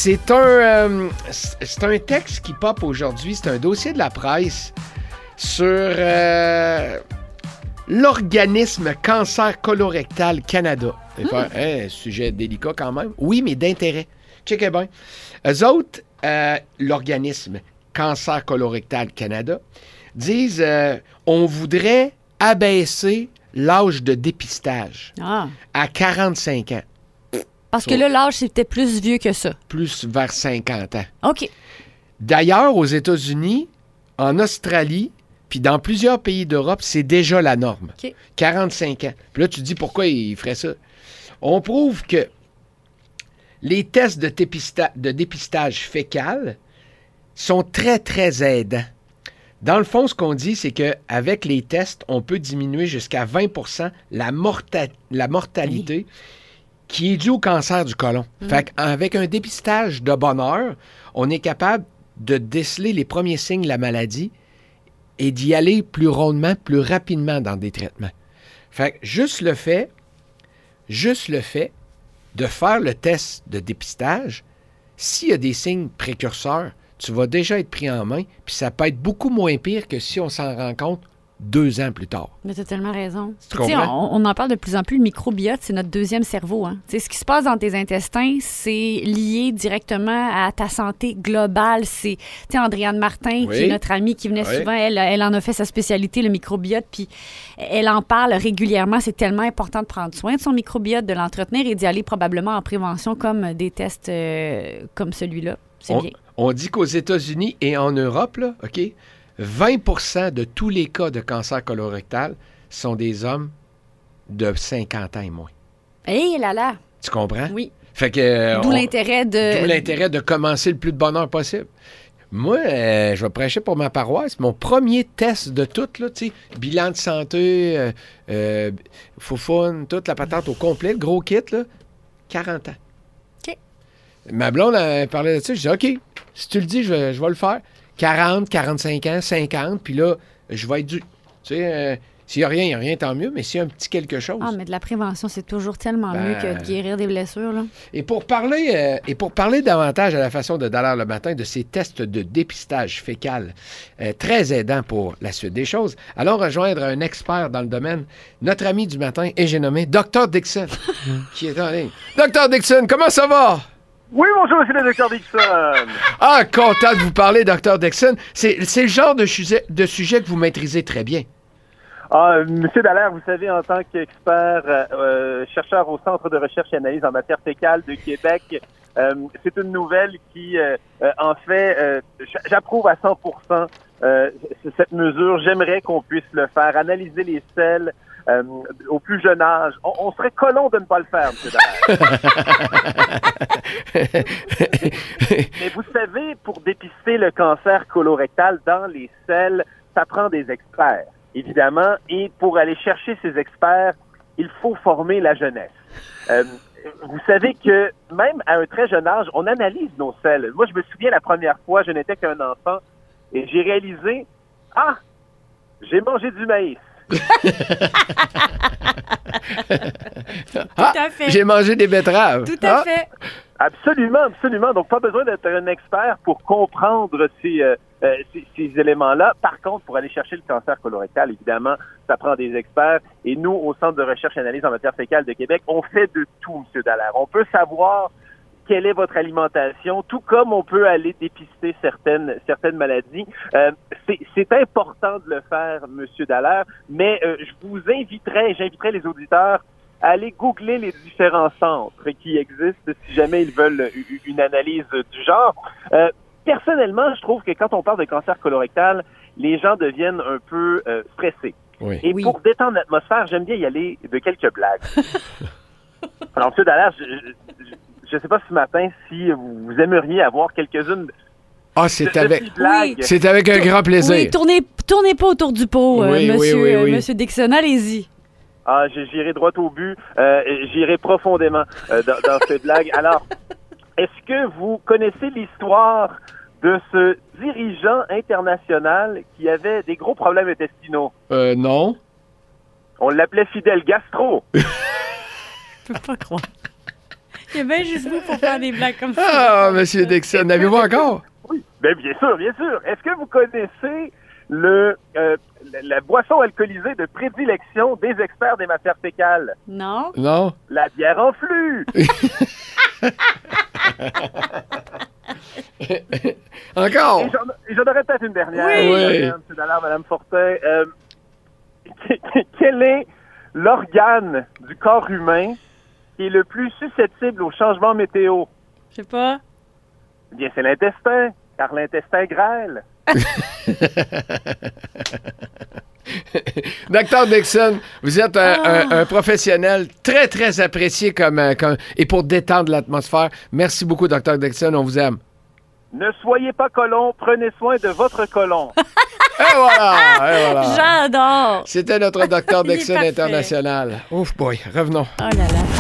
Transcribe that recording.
C'est un texte qui pop aujourd'hui. C'est un dossier de la presse sur l'organisme Cancer Colorectal Canada. Sujet délicat quand même. Oui, mais d'intérêt. Checkez bien. Eux autres, l'organisme Cancer Colorectal Canada, disent on voudrait abaisser l'âge de dépistage à 45 ans. Parce que là, l'âge, c'était plus vieux que ça. Plus vers 50 ans. OK. D'ailleurs, aux États-Unis, en Australie, puis dans plusieurs pays d'Europe, c'est déjà la norme. OK. 45 ans. Puis là, tu te dis pourquoi ils feraient ça. On prouve que les tests de dépistage fécal sont très, très aidants. Dans le fond, ce qu'on dit, c'est qu'avec les tests, on peut diminuer jusqu'à 20 la mortalité qui est due au cancer du côlon. Fait qu'avec un dépistage de bonne heure, on est capable de déceler les premiers signes de la maladie et d'y aller plus rondement, plus rapidement dans des traitements. Fait que juste le fait de faire le test de dépistage, s'il y a des signes précurseurs, tu vas déjà être pris en main, puis ça peut être beaucoup moins pire que si on s'en rend compte 2 ans plus tard. Mais tu as tellement raison. Tu comprends? On en parle de plus en plus. Le microbiote, c'est notre deuxième cerveau. Hein. Ce qui se passe dans tes intestins, c'est lié directement à ta santé globale. C'est Andréane Martin, qui est notre amie, qui venait souvent, elle en a fait sa spécialité, le microbiote, puis elle en parle régulièrement. C'est tellement important de prendre soin de son microbiote, de l'entretenir et d'y aller probablement en prévention comme des tests comme celui-là. C'est bien. On dit qu'aux États-Unis et en Europe, là, OK, 20 de tous les cas de cancer colorectal sont des hommes de 50 ans et moins. Hé là là! Tu comprends? Oui. Fait que, D'où l'intérêt de commencer le plus de bonheur possible. Moi, je vais prêcher pour ma paroisse. Mon premier test de tout, là, tu sais, bilan de santé, foufoune, toute la patente au complet, le gros kit, là, 40 ans. OK. Ma blonde, elle parlait de ça. Je dis, OK, si tu le dis, je vais le faire. 40, 45 ans, 50, puis là, je vais être dû. Tu sais, s'il n'y a rien, il n'y a rien, tant mieux, mais s'il y a un petit quelque chose. Ah, mais de la prévention, c'est toujours tellement mieux que de guérir des blessures, là. Et pour parler davantage à la façon de Dallaire le matin de ces tests de dépistage fécal, très aidants pour la suite des choses, allons rejoindre un expert dans le domaine, notre ami du matin, et j'ai nommé Dr. Dixon, qui est en ligne. Dr. Dixon, comment ça va? Oui, bonjour, c'est le Dr. Dixon. Ah, content de vous parler, Dr. Dixon. C'est le genre de sujet que vous maîtrisez très bien. Monsieur Dallaire, vous savez, en tant qu'expert, chercheur au Centre de recherche et analyse en matière fécale de Québec, c'est une nouvelle qui, en fait, j'approuve à 100% cette mesure. J'aimerais qu'on puisse le faire, analyser les selles au plus jeune âge. On serait colon de ne pas le faire, M. Dallaire. Mais vous savez, pour dépister le cancer colorectal dans les selles, ça prend des experts, évidemment, et pour aller chercher ces experts, il faut former la jeunesse. Vous savez que même à un très jeune âge, on analyse nos selles. Moi, je me souviens la première fois, je n'étais qu'un enfant, et j'ai réalisé, j'ai mangé du maïs. Tout à fait. J'ai mangé des betteraves. Tout à fait. Absolument, absolument. Donc, pas besoin d'être un expert pour comprendre ces éléments-là. Par contre, pour aller chercher le cancer colorectal, évidemment, ça prend des experts. Et nous, au Centre de recherche et analyse en matière fécale de Québec, on fait de tout, M. Dallaire. On peut savoir quelle est votre alimentation, tout comme on peut aller dépister certaines maladies. C'est important de le faire, M. Dallaire, mais j'inviterais les auditeurs à aller googler les différents centres qui existent si jamais ils veulent une analyse du genre. Personnellement, je trouve que quand on parle de cancer colorectal, les gens deviennent un peu stressés. Oui. Et pour détendre l'atmosphère, j'aime bien y aller de quelques blagues. Alors, M. Dallaire, je ne sais pas ce matin si vous aimeriez avoir quelques-unes c'est avec un grand plaisir. Oui, tournez pas autour du pot, monsieur Dixon, allez-y. J'irai droit au but, j'irai profondément dans ces blagues. Alors, est-ce que vous connaissez l'histoire de ce dirigeant international qui avait des gros problèmes intestinaux? Non. On l'appelait Fidel Gastro. Je peux pas croire. Il y a bien juste vous pour faire des blagues comme ça. Ah, M. Dixon, avez-vous encore? Oui, bien sûr, bien sûr. Est-ce que vous connaissez la boisson alcoolisée de prédilection des experts des matières fécales? Non. Non? La bière en flux. Encore? Et j'en aurais peut-être une dernière. Oui. M. Dallaire, Mme Fortin. Quel est l'organe du corps humain qui est le plus susceptible au changement météo? Je sais pas. Eh bien, c'est l'intestin, car l'intestin grêle. Dr. Dixon, vous êtes un professionnel très, très apprécié et pour détendre l'atmosphère. Merci beaucoup, Dr. Dixon. On vous aime. Ne soyez pas colon, prenez soin de votre colon. Et voilà! J'adore! C'était notre Dr. Il est Dixon parfait. international. Ouf, boy, revenons. Oh là là.